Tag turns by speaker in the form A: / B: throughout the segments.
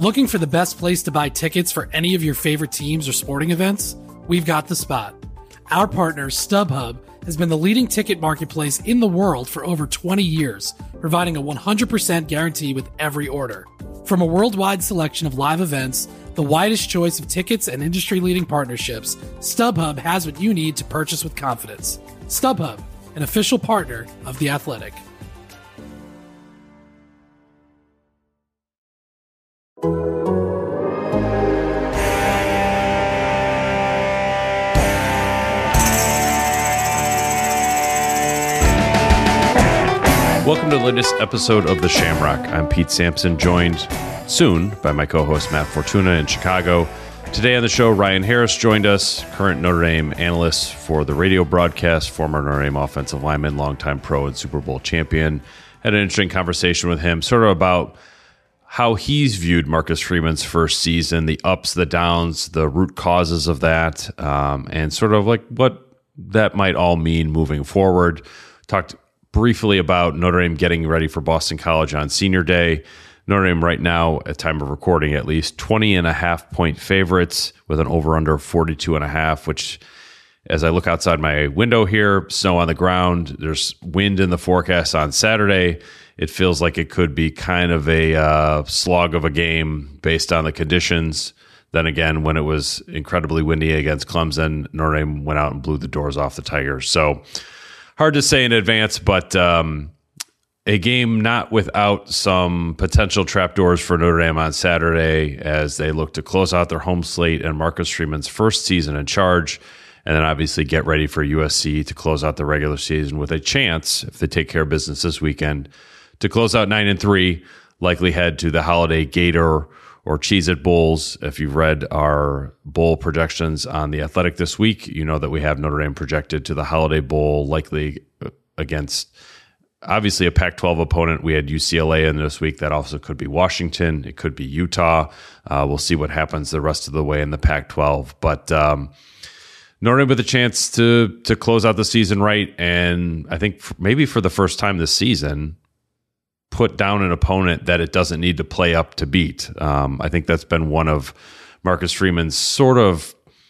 A: Looking for the best place to buy tickets for any of your favorite teams or sporting events? We've got the spot. Our partner, StubHub, has been the leading ticket marketplace in the world for over 20 years, providing a 100% guarantee with every order. From a worldwide selection of live events, the widest choice of tickets and industry-leading partnerships, StubHub has what you need to purchase with confidence. StubHub, an official partner of The Athletic.
B: Welcome to the latest episode of The Shamrock. I'm Pete Sampson, joined soon by my co-host Matt Fortuna in Chicago. Today on the show, Ryan Harris joined us, current Notre Dame analyst for the radio broadcast, former Notre Dame offensive lineman, longtime pro and Super Bowl champion. Had an interesting conversation with him, sort of about how he's viewed Marcus Freeman's first season, the ups, the downs, the root causes of that, and sort of like what that might all mean moving forward. Talked briefly about Notre Dame getting ready for Boston College on senior day. Notre Dame right now, at time of recording at least, 20.5-point favorites with an over-under of 42.5, which, as I look outside my window here, snow on the ground, there's wind in the forecast on Saturday. It feels like it could be kind of a slog of a game based on the conditions. Then again, when it was incredibly windy against Clemson, Notre Dame went out and blew the doors off the Tigers. So hard to say in advance, but a game not without some potential trapdoors for Notre Dame on Saturday as they look to close out their home slate and Marcus Freeman's first season in charge, and then obviously get ready for USC to close out the regular season with a chance, if they take care of business this weekend, to close out 9-3, likely head to the Holiday Gator or Cheez-It Bowls. If you've read our bowl projections on The Athletic this week, you know that we have Notre Dame projected to the Holiday Bowl, likely against obviously a Pac-12 opponent. We had UCLA in this week. That also could be Washington. It could be Utah. We'll see what happens the rest of the way in the Pac-12. But Notre Dame with a chance to close out the season right, and I think maybe for the first time this season, put down an opponent that it doesn't need to play up to beat. I think that's been one of Marcus Freeman's sort of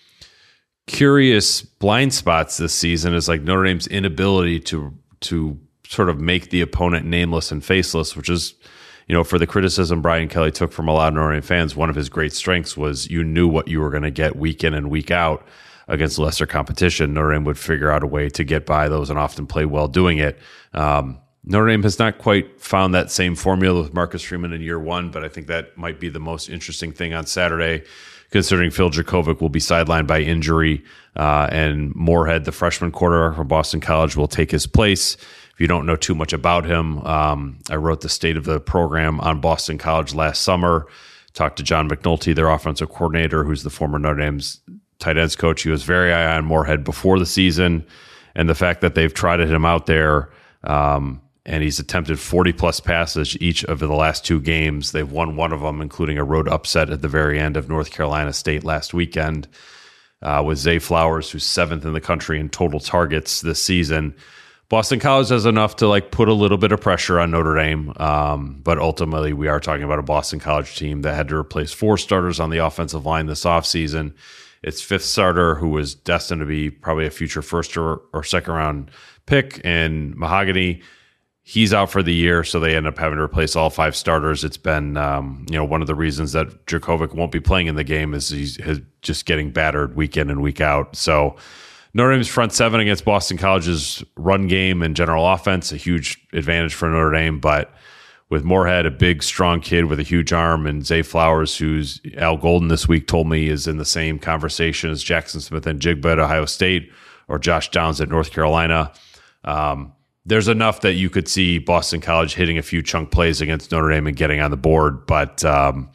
B: curious blind spots this season, is like Notre Dame's inability to sort of make the opponent nameless and faceless, which is, for the criticism Brian Kelly took from a lot of Notre Dame fans, one of his great strengths was you knew what you were going to get week in and week out against lesser competition. Notre Dame would figure out a way to get by those and often play well doing it. Notre Dame has not quite found that same formula with Marcus Freeman in year one, but I think that might be the most interesting thing on Saturday, considering Phil Jurkovec will be sidelined by injury, and Moorhead, the freshman quarterback from Boston College, will take his place. If you don't know too much about him, I wrote the state of the program on Boston College last summer, talked to John McNulty, their offensive coordinator, who's the former Notre Dame's tight ends coach. He was very high on Moorhead before the season, and the fact that they've trotted him out there, and he's attempted 40-plus passes each of the last two games. They've won one of them, including a road upset at the very end of North Carolina State last weekend, with Zay Flowers, who's seventh in the country in total targets this season. Boston College has enough to put a little bit of pressure on Notre Dame, but ultimately we are talking about a Boston College team that had to replace four starters on the offensive line this offseason. Its fifth starter, who was destined to be probably a future first or second round pick, and Mahogany, he's out for the year, so they end up having to replace all five starters. It's been, one of the reasons that Jurkovec won't be playing in the game is he's just getting battered week in and week out. So Notre Dame's front seven against Boston College's run game and general offense, a huge advantage for Notre Dame. But with Moorhead, a big, strong kid with a huge arm, and Zay Flowers, who's Al Golden this week told me is in the same conversation as Jackson Smith and Jigba at Ohio State or Josh Downs at North Carolina, there's enough that you could see Boston College hitting a few chunk plays against Notre Dame and getting on the board. But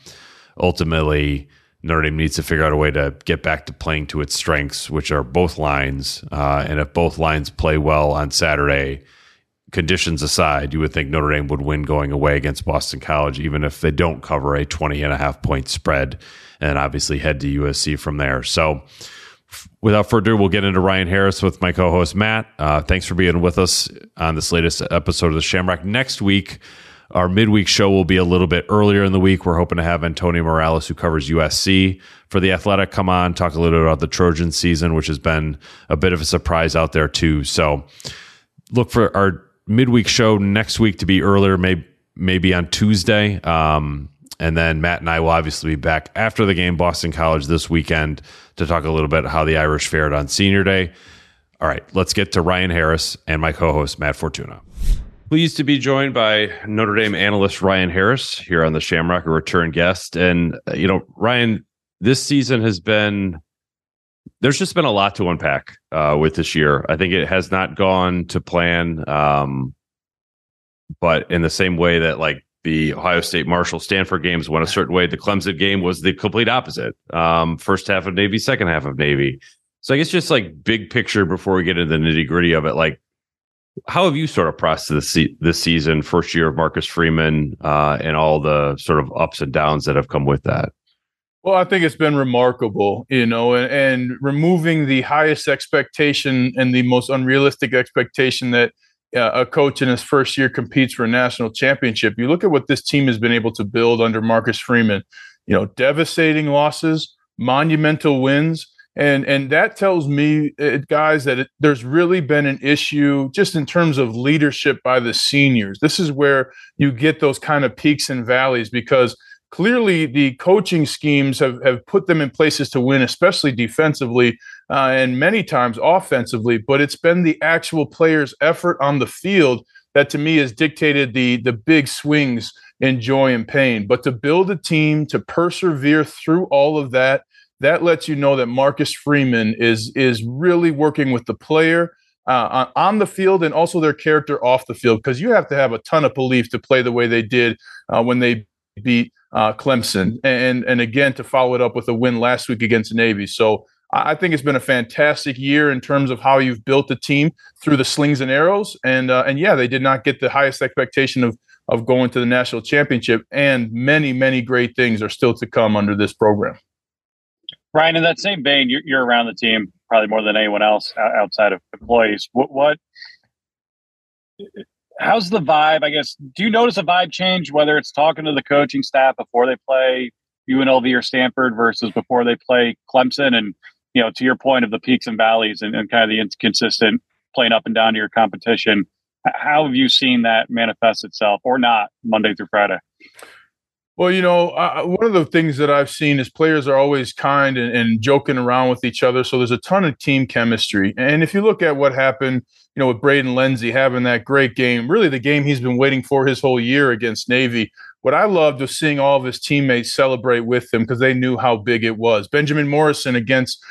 B: ultimately, Notre Dame needs to figure out a way to get back to playing to its strengths, which are both lines. And if both lines play well on Saturday, conditions aside, you would think Notre Dame would win going away against Boston College, even if they don't cover a 20.5-point spread, and obviously head to USC from there. So without further ado, we'll get into Ryan Harris with my co-host Matt. Thanks for being with us on this latest episode of the Shamrock. Next week, Our midweek show will be a little bit earlier in the week. We're hoping to have Antonio Morales, who covers USC for The Athletic, come on, talk a little bit about the Trojan season, which has been a bit of a surprise out there too. So look for our midweek show next week to be earlier, maybe on Tuesday. And then Matt and I will obviously be back after the game, Boston College, this weekend to talk a little bit how the Irish fared on Senior Day. All right, let's get to Ryan Harris and my co-host, Matt Fortuna. Pleased to be joined by Notre Dame analyst Ryan Harris here on the Shamrock, a return guest. And, Ryan, this season there's just been a lot to unpack with this year. I think it has not gone to plan, but in the same way that like the Ohio State Marshall Stanford games went a certain way, the Clemson game was the complete opposite. First half of Navy, second half of Navy. So I guess just like big picture before we get into the nitty gritty of it, like, how have you sort of processed this season, first year of Marcus Freeman, and all the sort of ups and downs that have come with that?
C: Well, I think it's been remarkable, and removing the highest expectation and the most unrealistic expectation that a coach in his first year competes for a national championship. You look at what this team has been able to build under Marcus Freeman, devastating losses, monumental wins. And that tells me, guys, that there's really been an issue just in terms of leadership by the seniors. This is where you get those kind of peaks and valleys, because clearly the coaching schemes have put them in places to win, especially defensively and many times offensively. But it's been the actual players' effort on the field that to me has dictated the big swings in joy and pain. But to build a team, to persevere through all of that, that lets you know that Marcus Freeman is really working with the player on the field and also their character off the field, because you have to have a ton of belief to play the way they did when they beat Clemson. And again, to follow it up with a win last week against Navy. So I think it's been a fantastic year in terms of how you've built a team through the slings and arrows. And yeah, they did not get the highest expectation of going to the national championship. And many, many great things are still to come under this program.
D: Ryan, in that same vein, you're around the team probably more than anyone else outside of employees. How's the vibe? I guess, do you notice a vibe change, whether it's talking to the coaching staff before they play UNLV or Stanford versus before they play Clemson? And, to your point of the peaks and valleys and kind of the inconsistent playing up and down to your competition, how have you seen that manifest itself or not Monday through Friday?
C: Well, one of the things that I've seen is players are always kind and joking around with each other. So there's a ton of team chemistry. And if you look at what happened, with Braden Lenzy having that great game, really the game he's been waiting for his whole year against Navy, what I loved was seeing all of his teammates celebrate with him because they knew how big it was. Benjamin Morrison against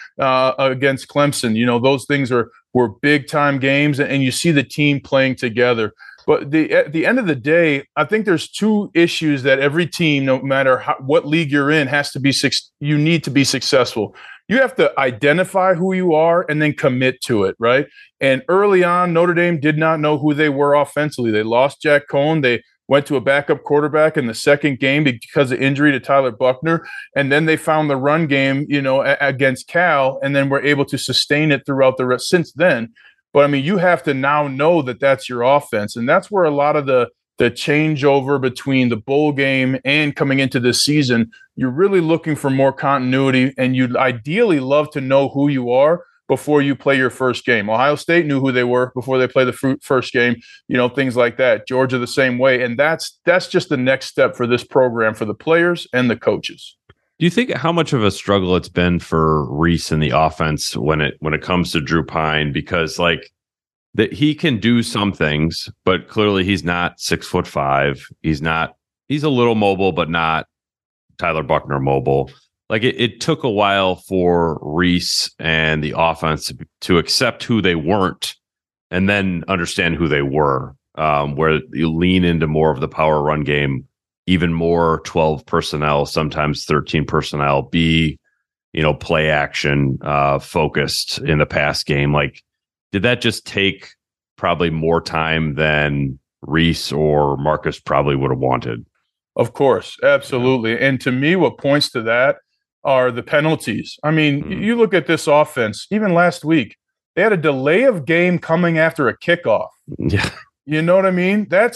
C: Clemson, those things were big time games, and you see the team playing together. But at the end of the day, I think there's two issues that every team, no matter what league you're in, you need to be successful. You have to identify who you are and then commit to it, right? And early on, Notre Dame did not know who they were offensively. They lost Jack Cohn. They went to a backup quarterback in the second game because of injury to Tyler Buckner. And then they found the run game, against Cal, and then were able to sustain it throughout the rest since then. But, you have to now know that that's your offense. And that's where a lot of the changeover between the bowl game and coming into this season, you're really looking for more continuity, and you'd ideally love to know who you are before you play your first game. Ohio State knew who they were before they played the first game, things like that. Georgia the same way. And that's just the next step for this program, for the players and the coaches.
B: Do you think how much of a struggle it's been for Reese in the offense when it comes to Drew Pine? Because that he can do some things, but clearly he's not 6'5". He's a little mobile, but not Tyler Buckner mobile. Like it took a while for Reese and the offense to accept who they weren't and then understand who they were, where you lean into more of the power run game, even more 12 personnel, sometimes 13 personnel, be, play action focused in the pass game. Like, did that just take probably more time than Reese or Marcus probably would have wanted?
C: Of course, absolutely. Yeah. And to me, what points to that are the penalties. You look at this offense, even last week, they had a delay of game coming after a kickoff.
B: Yeah.
C: You know what I mean? That's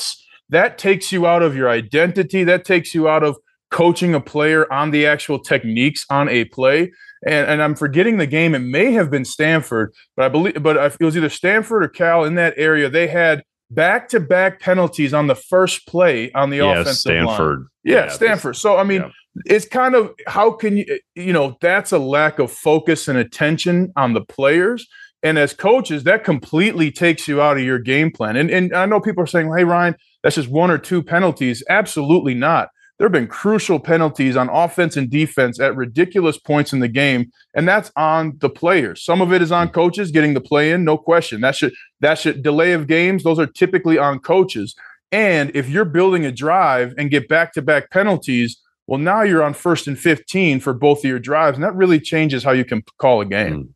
C: that takes you out of your identity. That takes you out of coaching a player on the actual techniques on a play. And I'm forgetting the game. It may have been Stanford, but it was either Stanford or Cal in that area. They had back-to-back penalties on the first play on the offensive
B: Stanford.
C: line. Yeah, Stanford. So, I mean, it's kind of, how can that's a lack of focus and attention on the players. And as coaches, that completely takes you out of your game plan. And I know people are saying, hey, Ryan, that's just one or two penalties. Absolutely not. There have been crucial penalties on offense and defense at ridiculous points in the game, and that's on the players. Some of it is on coaches getting the play in, no question. That should delay of games. Those are typically on coaches. And if you're building a drive and get back-to-back penalties, well, now you're on 1st and 15 for both of your drives, and that really changes how you can call a game.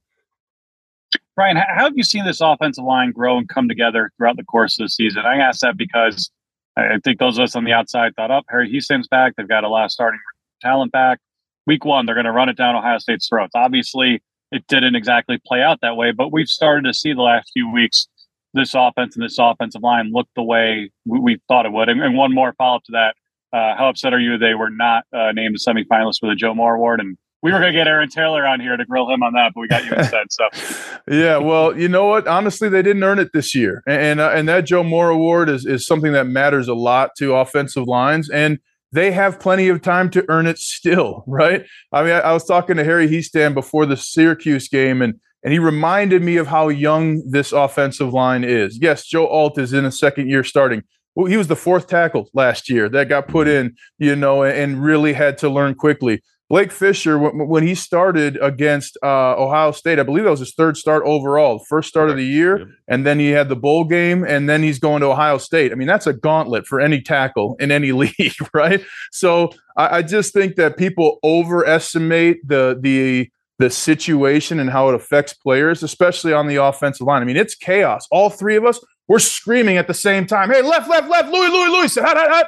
D: Ryan, how have you seen this offensive line grow and come together throughout the course of the season? I ask that because I think those of us on the outside thought, Harry Hiestan's back. They've got a lot of starting talent back. Week 1, they're going to run it down Ohio State's throats. Obviously, it didn't exactly play out that way, but we've started to see the last few weeks this offense and this offensive line look the way we thought it would. And one more follow-up to that. How upset are you they were not named a semifinalist for the Joe Moore Award? And we were going to get Aaron Taylor on here to grill him on that, but we got you instead. So,
C: yeah, well, you know what? Honestly, they didn't earn it this year, and that Joe Moore Award is something that matters a lot to offensive lines, and they have plenty of time to earn it still, right? I mean, I was talking to Harry Hiestan before the Syracuse game, and he reminded me of how young this offensive line is. Yes, Joe Alt is in a second year starting. Well, he was the 4th tackle last year that got put in, and really had to learn quickly. Blake Fisher, when he started against Ohio State, I believe that was his 3rd start overall, first start of the year, and then he had the bowl game, and then he's going to Ohio State. I mean, that's a gauntlet for any tackle in any league, right? So I just think that people overestimate the situation and how it affects players, especially on the offensive line. I mean, it's chaos. All three of us, we're screaming at the same time, hey, left, Louis,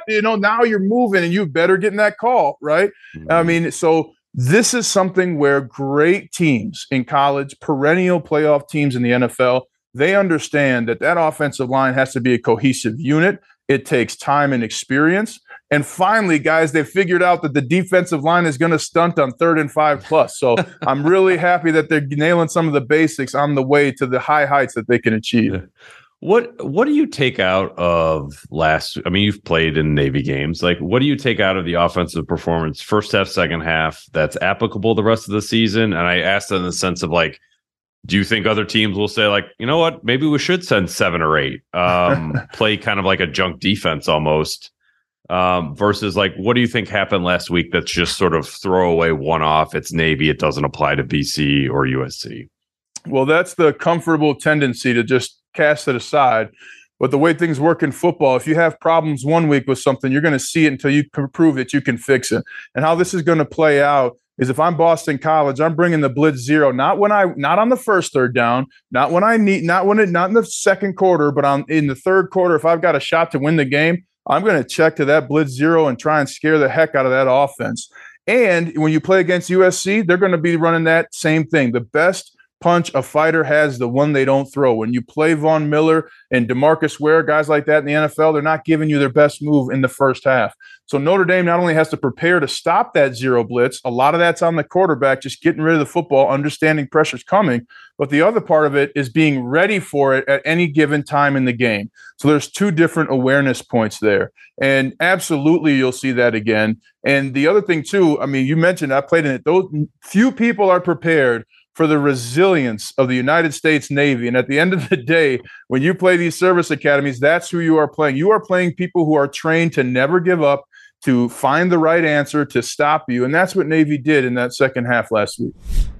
C: now you're moving and you better get in that call, right? Mm-hmm. I mean, so this is something where great teams in college, perennial playoff teams in the NFL, they understand that offensive line has to be a cohesive unit. It takes time and experience. And finally, guys, they figured out that the defensive line is going to stunt on 3rd and 5+. So I'm really happy that they're nailing some of the basics on the way to the high heights that they can achieve.
B: Yeah. What do you take out of you've played in Navy games. Like, what do you take out of the offensive performance, first half, second half, that's applicable the rest of the season? And I asked that in the sense of, like, do you think other teams will say, like, you know what, maybe we should send 7 or 8, play kind of like a junk defense almost, versus, like, what do you think happened last week that's just sort of throwaway one-off? It's Navy. It doesn't apply to BC or USC.
C: Well, that's the comfortable tendency to just cast it aside. But the way things work in football, if you have problems one week with something, you're going to see it until you can prove that you can fix it. And how this is going to play out is, if I'm Boston College, I'm bringing the blitz 0, not on the first 3rd down, not in the second quarter, but in the 3rd quarter. If I've got a shot to win the game, I'm going to check to that blitz 0 and try and scare the heck out of that offense. And when you play against USC, they're going to be running that same thing. The best punch a fighter has, the one they don't throw. When you play Von Miller and DeMarcus Ware, guys like that in the NFL, they're not giving you their best move in the first half. So Notre Dame not only has to prepare to stop that 0 blitz, a lot of that's on the quarterback, just getting rid of the football, understanding pressure's coming. But the other part of it is being ready for it at any given time in the game. So there's 2 different awareness points there. And absolutely you'll see that again. And the other thing too, I mean, you mentioned I played in it. Those few people are prepared for the resilience of the United States Navy. And at the end of the day, when you play these service academies, that's who you are playing. You are playing people who are trained to never give up, to find the right answer, to stop you. And that's what Navy did in that second half last week.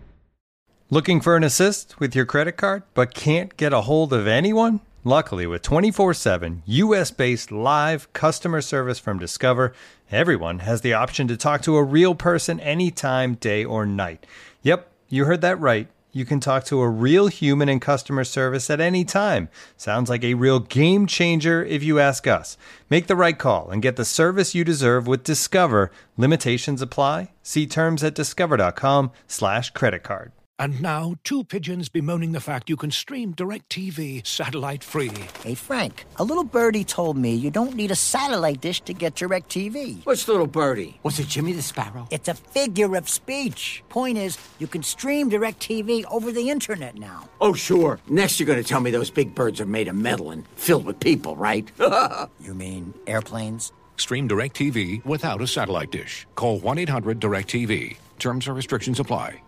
E: Looking for an assist with your credit card, but can't get a hold of anyone? Luckily, with 24/7 U.S.-based live customer service from Discover, everyone has the option to talk to a real person anytime, day or night. Yep. You heard that right. You can talk to a real human in customer service at any time. Sounds like a real game changer if you ask us. Make the right call and get the service you deserve with Discover. Limitations apply. See terms at discover.com/creditcard.
F: And now, two pigeons bemoaning the fact you can stream DirecTV satellite-free.
G: Hey, Frank, a little birdie told me you don't need a satellite dish to get DirecTV.
H: Which little birdie? Was it Jimmy the Sparrow?
G: It's a figure of speech. Point is, you can stream DirecTV over the internet now.
H: Oh, sure. Next you're going to tell me those big birds are made of metal and filled with people, right?
G: You mean airplanes?
F: Stream DirecTV without a satellite dish. Call 1-800-DirecTV. Terms and restrictions apply.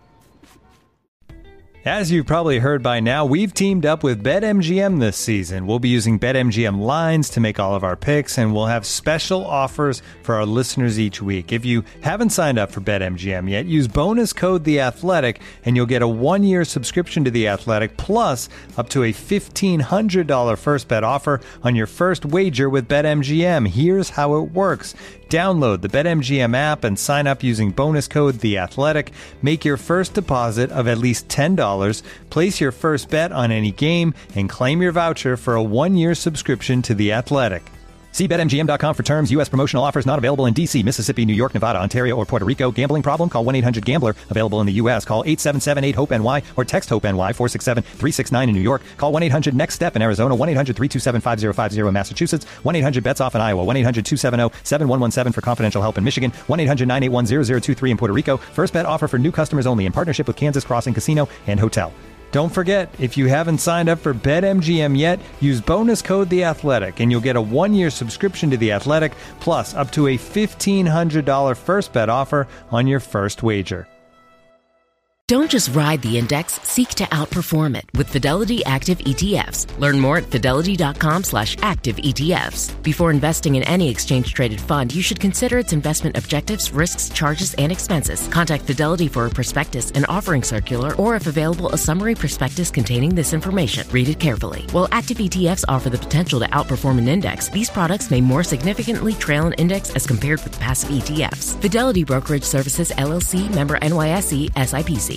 E: As you've probably heard by now, we've teamed up with BetMGM this season. We'll be using BetMGM lines to make all of our picks, and we'll have special offers for our listeners each week. If you haven't signed up for BetMGM yet, use bonus code The Athletic, and you'll get a 1-year subscription to The Athletic, plus up to a $1,500 first bet offer on your first wager with BetMGM. Here's how it works. Download the BetMGM app and sign up using bonus code The Athletic. Make your first deposit of at least $10. Place your first bet on any game and claim your voucher for a 1-year subscription to The Athletic. See BetMGM.com for terms. U.S. promotional offers not available in D.C., Mississippi, New York, Nevada, Ontario, or Puerto Rico. Gambling problem? Call 1-800-GAMBLER. Available in the U.S. Call 877-8-HOPE-NY or text HOPE-NY 467-369 in New York. Call 1-800-NEXT-STEP in Arizona. 1-800-327-5050 in Massachusetts. 1-800-BETS-OFF in Iowa. 1-800-270-7117 for confidential help in Michigan. 1-800-981-0023 in Puerto Rico. First bet offer for new customers only in partnership with Kansas Crossing Casino and Hotel. Don't forget, if you haven't signed up for BetMGM yet, use bonus code The Athletic, and you'll get a 1-year subscription to The Athletic, plus up to a $1,500 first bet offer on your first wager.
I: Don't just ride the index, seek to outperform it with Fidelity Active ETFs. Learn more at fidelity.com/active ETFs. Before investing in any exchange-traded fund, you should consider its investment objectives, risks, charges, and expenses. Contact Fidelity for a prospectus, an offering circular, or if available, a summary prospectus containing this information. Read it carefully. While active ETFs offer the potential to outperform an index, these products may more significantly trail an index as compared with passive ETFs. Fidelity Brokerage Services, LLC, member NYSE, SIPC.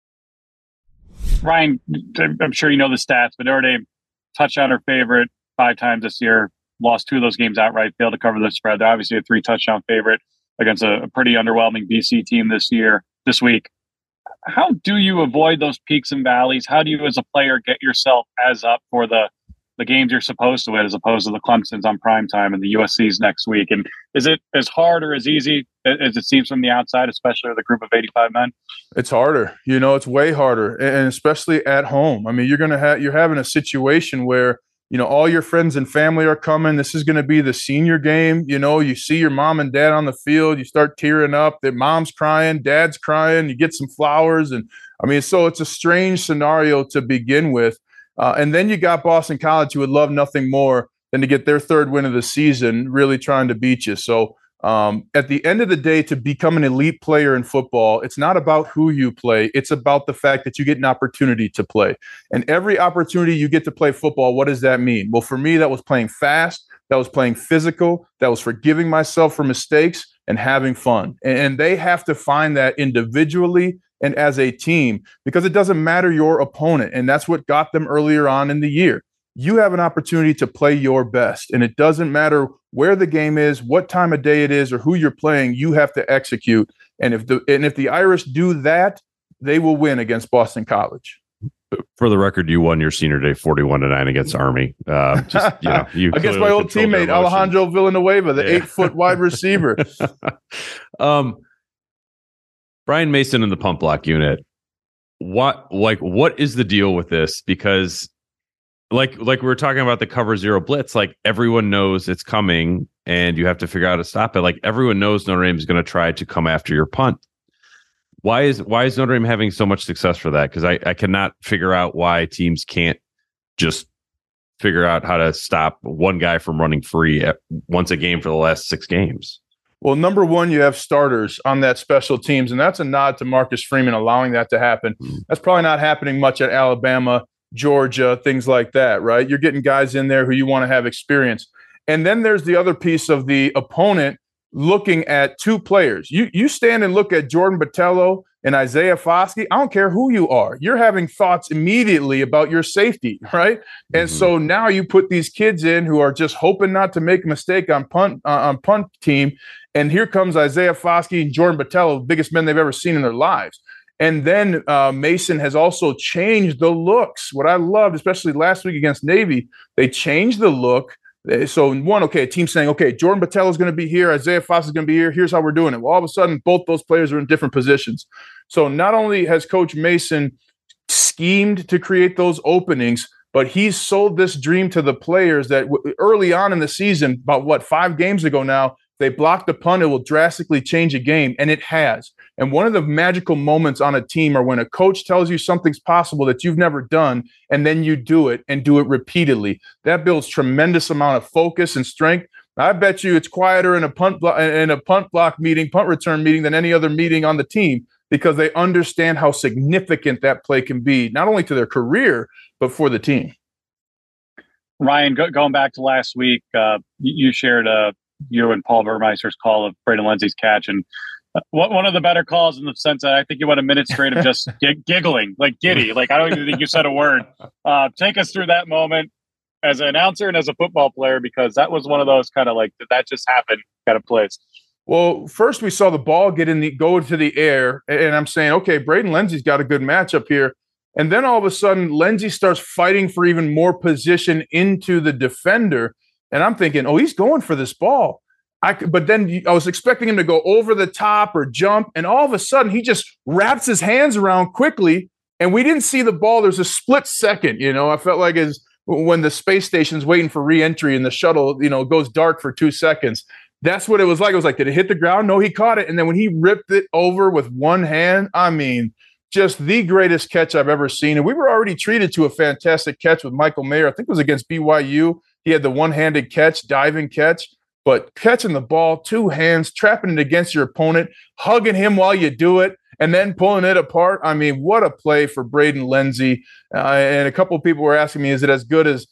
D: Ryan, I'm sure you know the stats, but Notre Dame touchdown her favorite 5 times this year, lost 2 of those games outright, failed to cover the spread. They're obviously a 3-touchdown favorite against a pretty underwhelming BC team this week. How do you avoid those peaks and valleys? How do you, as a player, get yourself as up for the games you're supposed to win as opposed to the Clemsons on primetime and the USC's next week? And is it as hard or as easy as it seems from the outside, especially with a group of 85 men?
C: It's harder. It's way harder, and especially at home. I mean, you're having a situation where, all your friends and family are coming. This is going to be the senior game. You see your mom and dad on the field. You start tearing up. Their mom's crying, dad's crying. You get some flowers. And I mean, so it's a strange scenario to begin with. And then you got Boston College, who would love nothing more than to get their 3rd win of the season, really trying to beat you. So at the end of the day, to become an elite player in football, it's not about who you play. It's about the fact that you get an opportunity to play. And every opportunity you get to play football, what does that mean? Well, for me, that was playing fast. That was playing physical. That was forgiving myself for mistakes and having fun. And they have to find that individually and as a team, because it doesn't matter your opponent. And that's what got them earlier on in the year. You have an opportunity to play your best, and it doesn't matter where the game is, what time of day it is, or who you're playing. You have to execute. And if the Irish do that, they will win against Boston College.
B: For the record, you won your senior day 41-9 against Army. You
C: against my old teammate Alejandro Villanueva, the 8-foot wide receiver.
B: Brian Mason in the punt block unit. What is the deal with this? Because like we were talking about the cover 0 blitz, like everyone knows it's coming and you have to figure out how to stop it. Like everyone knows Notre Dame is going to try to come after your punt. Why is Notre Dame having so much success for that? Because I cannot figure out why teams can't just figure out how to stop one guy from running free once a game for the last 6 games.
C: Well, number one, you have starters on that special teams, and that's a nod to Marcus Freeman allowing that to happen. That's probably not happening much at Alabama, Georgia, things like that, right? You're getting guys in there who you want to have experience. And then there's the other piece of the opponent looking at 2 players. You stand and look at Jordan Botelho and Isaiah Foskey. I don't care who you are. You're having thoughts immediately about your safety, right? And so now you put these kids in who are just hoping not to make a mistake on punt team. And here comes Isaiah Foskey and Jordan Botelho, the biggest men they've ever seen in their lives. And then Mason has also changed the looks. What I loved, especially last week against Navy, they changed the look. So a team saying, okay, Jordan Botelho is going to be here, Isaiah Foss is going to be here. Here's how we're doing it. Well, all of a sudden, both those players are in different positions. So not only has Coach Mason schemed to create those openings, but he's sold this dream to the players that early on in the season, about 5 games ago now, they blocked a punt, it will drastically change a game, and it has. And one of the magical moments on a team are when a coach tells you something's possible that you've never done, and then you do it and do it repeatedly. That builds tremendous amount of focus and strength. I bet you it's quieter in a punt return meeting than any other meeting on the team, because they understand how significant that play can be, not only to their career, but for the team.
D: Ryan, going back to last week, you shared you and Paul Burmeister's call of Braden Lenzy's catch, and one of the better calls in the sense that I think you went a minute straight of just giggling, like giddy. Like, I don't even think you said a word. Take us through that moment as an announcer and as a football player, because that was one of those kind of like, did that just happen kind of plays.
C: Well, first we saw the ball go to the air, and I'm saying, okay, Braden Lenzy's got a good matchup here. And then all of a sudden, Lenzy starts fighting for even more position into the defender. And I'm thinking, oh, he's going for this ball. But then I was expecting him to go over the top or jump. And all of a sudden, he just wraps his hands around quickly. And we didn't see the ball. There's a split second. I felt like when the space station's waiting for re-entry and the shuttle, goes dark for 2 seconds. That's what it was like. It was like, did it hit the ground? No, he caught it. And then when he ripped it over with one hand, I mean, just the greatest catch I've ever seen. And we were already treated to a fantastic catch with Michael Mayer. I think it was against BYU. He had the one-handed catch, diving catch, but catching the ball, 2 hands, trapping it against your opponent, hugging him while you do it, and then pulling it apart. I mean, what a play for Braden Lenzy. And a couple of people were asking me, is it as good as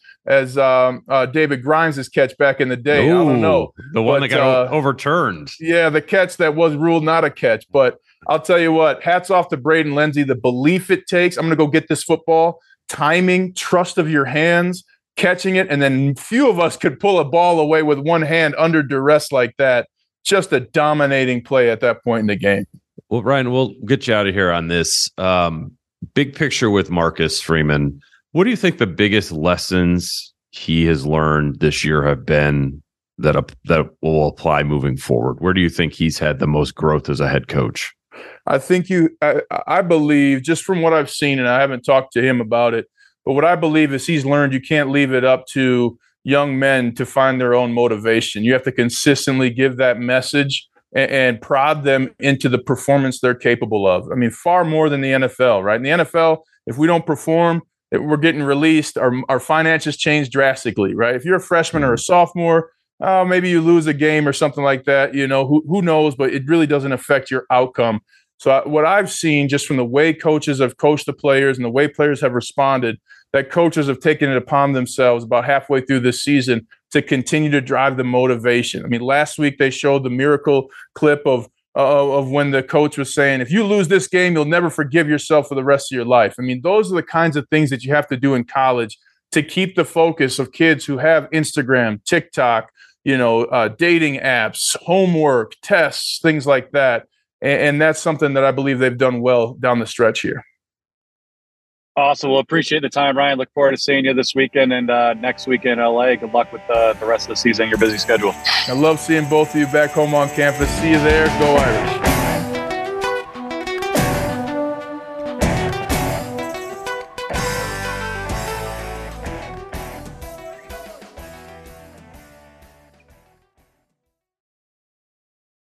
C: David Grimes' catch back in the day?
B: Ooh,
C: I don't know.
B: The one that got overturned.
C: Yeah, the catch that was ruled not a catch. But I'll tell you what, hats off to Braden Lenzy, the belief it takes. I'm going to go get this football, timing, trust of your hands, catching it, and then few of us could pull a ball away with one hand under duress like that. Just a dominating play at that point in the game.
B: Well, Ryan, we'll get you out of here on this. Big picture with Marcus Freeman. What do you think the biggest lessons he has learned this year have been that will apply moving forward? Where do you think he's had the most growth as a head coach?
C: I think I believe, just from what I've seen, and I haven't talked to him about it, but what I believe is he's learned you can't leave it up to young men to find their own motivation. You have to consistently give that message and prod them into the performance they're capable of. I mean, far more than the NFL, right? In the NFL, if we don't perform, we're getting released. Our finances change drastically, right? If you're a freshman or a sophomore, maybe you lose a game or something like that. Who knows? But it really doesn't affect your outcome. So what I've seen just from the way coaches have coached the players and the way players have responded, that coaches have taken it upon themselves about halfway through this season to continue to drive the motivation. I mean, last week they showed the miracle clip of when the coach was saying, if you lose this game, you'll never forgive yourself for the rest of your life. I mean, those are the kinds of things that you have to do in college to keep the focus of kids who have Instagram, TikTok, dating apps, homework, tests, things like that. And that's something that I believe they've done well down the stretch here.
D: Awesome. Well, appreciate the time, Ryan. Look forward to seeing you this weekend and next week in LA. Good luck with the rest of the season, your busy schedule.
C: I love seeing both of you back home on campus. See you there. Go Irish.